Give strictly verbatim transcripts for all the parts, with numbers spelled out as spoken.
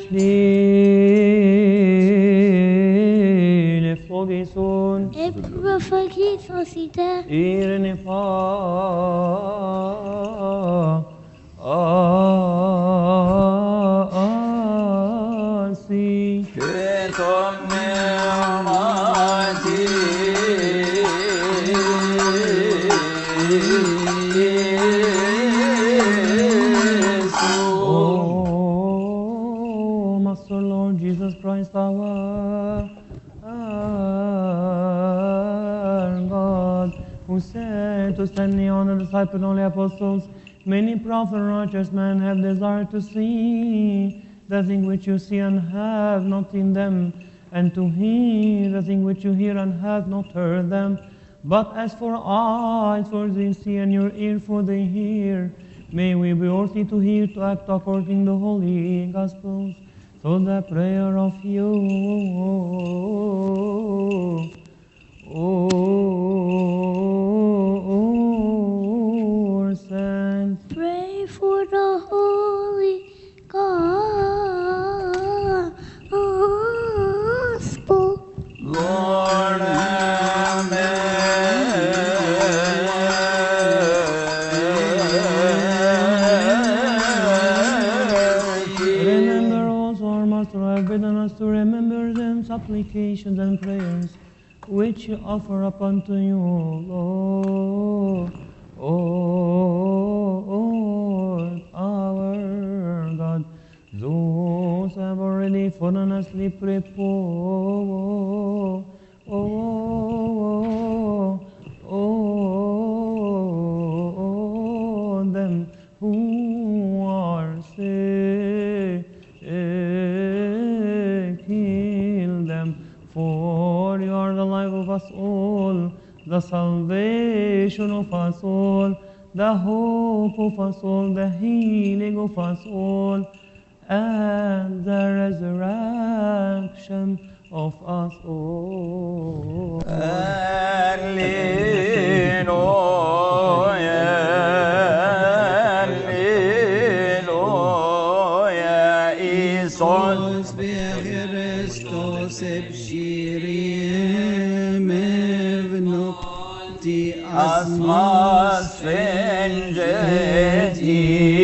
Sline flogison. Et prophétique cité. Irne fa. Asi. Ketom ne'amati. Oh, Master Lord Jesus Christ, our, our God, who said to send me on the disciples and only apostles, many prophets and righteous men have desired to see the thing which you see and have not seen them, and to hear the thing which you hear and have not heard them. But as for eyes for they see and your ear for they hear, may we be worthy to hear, to act according to the holy Gospels. So the prayer of you, O saints. Pray for the Holy Gospel. Lord, Remember also our Master has bidden us to remember them supplications and prayers which we offer up unto you, Lord. Oh, our God, those have already fallen asleep, repose. Oh, oh, them who are sick, heal them, for you are the life of us all, the salvation of us all, the hope of us all, the healing of us all, and the resurrection of us all. Alleluia, Alleluia, Isus Christos ebshirim evnokti asmas fengeti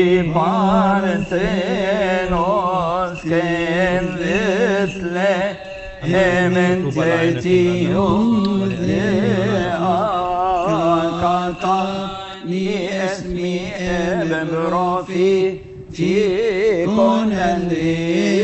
parthenos kem vitle hemen tetiudea kata ni esmi ebemrofi fi konandi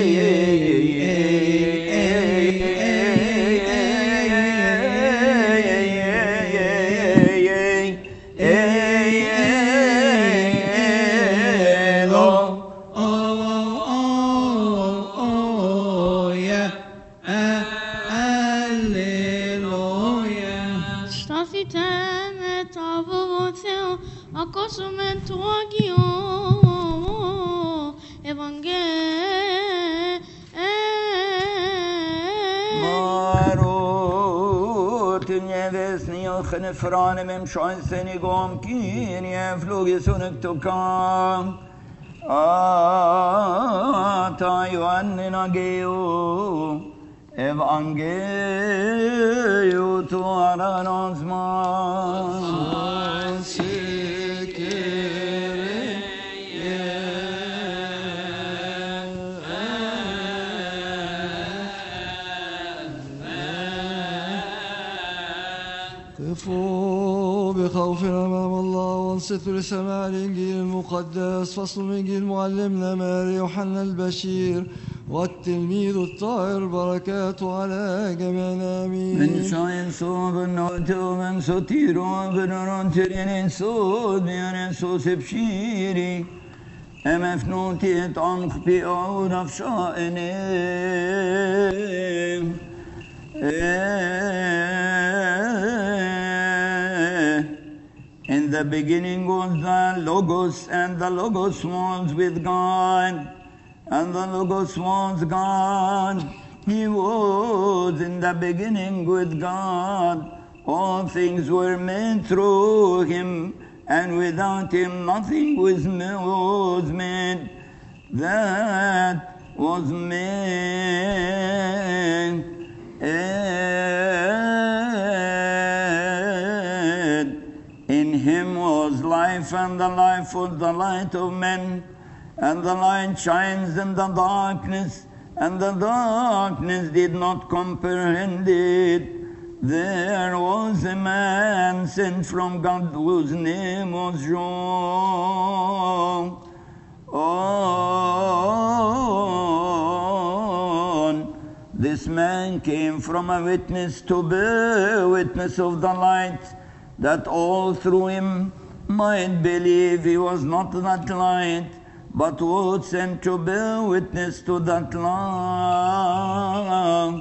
Ακούσουμε το Άγιο Evangelium. Nevesni ochne frane mem chanseni gom kinie flugisunek tukam. Ata Ioannin ageu Evangeliu tu aranonsman. قفوا بخوف أمام الله وانصتوا لسماع الإنجيل المقدس. فصل من إنجيل معلمنا ماري يوحنا البشير والتلميذ الطاهر بركاته على جميعنا آمين. من شاين صوب النوتو من ستيرو بنورون ترين صوت بيان صوت بشيري أم افنوتي تعنق بيعود أفشائني In the beginning was the Logos, and the Logos was with God, and the Logos was God. He was in the beginning with God. All things were made through him, and without him nothing was made. That was made. In him was life, and the life was the light of men. And the light shines in the darkness, and the darkness did not comprehend it. There was a man sent from God whose name was John. On this man came from a witness to bear witness of the light, that all through him might believe. He was not that light, but was sent to bear witness to that light.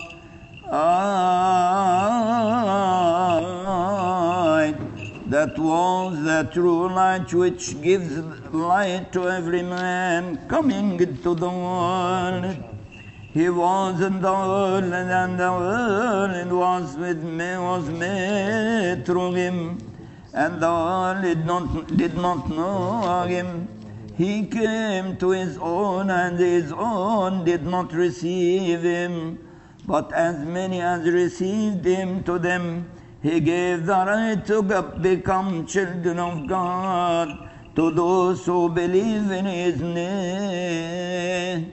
That was the true light which gives light to every man coming into the world. He was in the world, and the world was with me, was made through him, and the world did not, did not know him. He came to his own, and his own did not receive him. But as many as received him, to them he gave the right to become children of God, to those who believe in his name,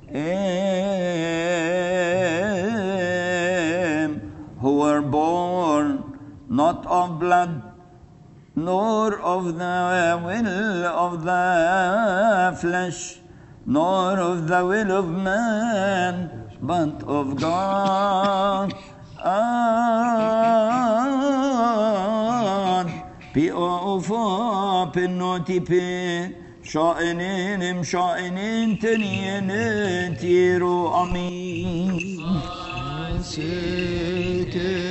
who were born not of blood, nor of the will of the flesh, nor of the will of man, but of God. P O F P Noti P Sha'inin Sha'inin Tenien Tiro Amin.